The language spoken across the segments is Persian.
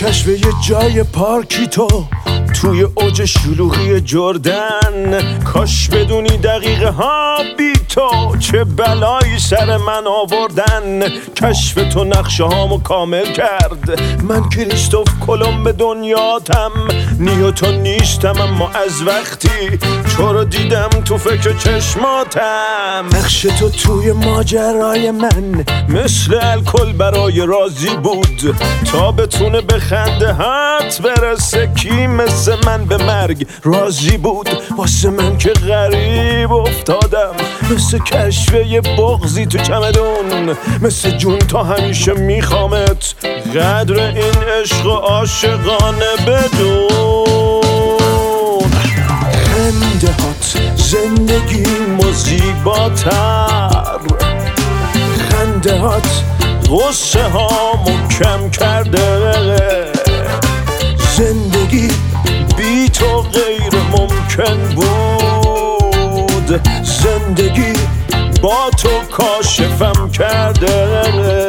کشف یه جای پارکی توی اوج شلوغی جردن. کاش بدونی دقیقه ها بی تو چه بلایی سر من آوردن. کشف تو نقشه هامو کامل کرد. من کریستوف کلمب دنیاتم، نیوتن نیستم اما از وقتی چرا دیدم تو فکر چشماتم. نقش تو توی ماجرای من مثل الکل برای راضی بود تا بتونه به خنده هات برسه. کی مثل من به مرگ راضی بود؟ واسه من که غریب افتادم، مثل کشف یه بغضی تو چمدون. مثل جون تا همیشه میخوامت، قدر این عشق عاشقانه بدون. خنده هات زندگیمو زیباتر، خنده هات غصه هامو کم کرده. زندگی بی تو غیر ممکن بود، زندگی با تو کاشفم کرده.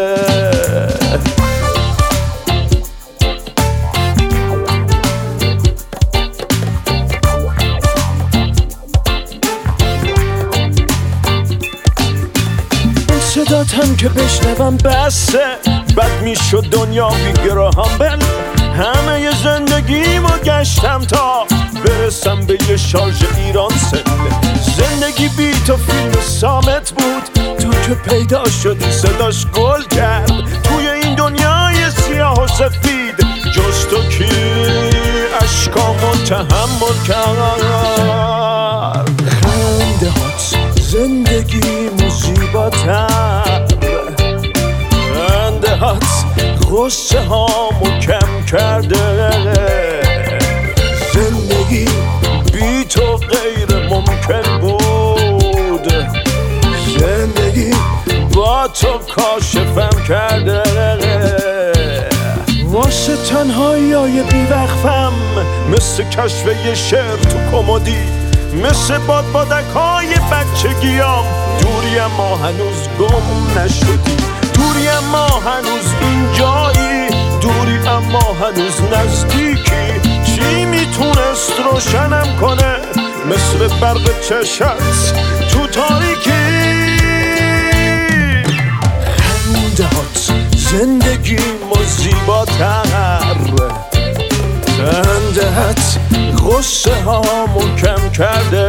صداتم که بشنوم بسه، بد میشد دنیا بی گراهام بل. همه زندگیمو گشتم تا برسم به یه شارژ ایران سل. زندگی بی تو فیلم سامت بود، تو که پیدا شدی صداش گل کرد. توی این دنیای سیاه و سفید جز تو کی اشکامو تحمل کرد. خنده هات زندگیمو زیباتر، خنده هات غصه هامو کم کرده. زندگی بی تو غیر ممکن بود، زندگی با تو کاشفم کرده. واسه تنهاییای بیوقفم مثل کشف یه شعر تو کمدی، مثل بادک های بچگیام. دوری اما هنوز گم نشدی، دوری اما هنوز اینجایی، دوری اما هنوز نزدیکی. چی میتونست روشنم کنه مثل برق چشت تو تاریکی؟ خنده هات زندگیمو زیباتر، خنده هات غصه هامو کم کرده.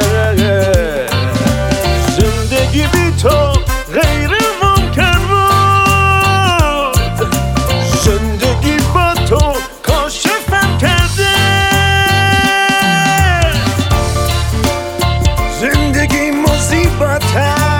زندگی بی تو غیر ممکن بود، زندگی با تو کاشفم کرده. زندگی زیباتر.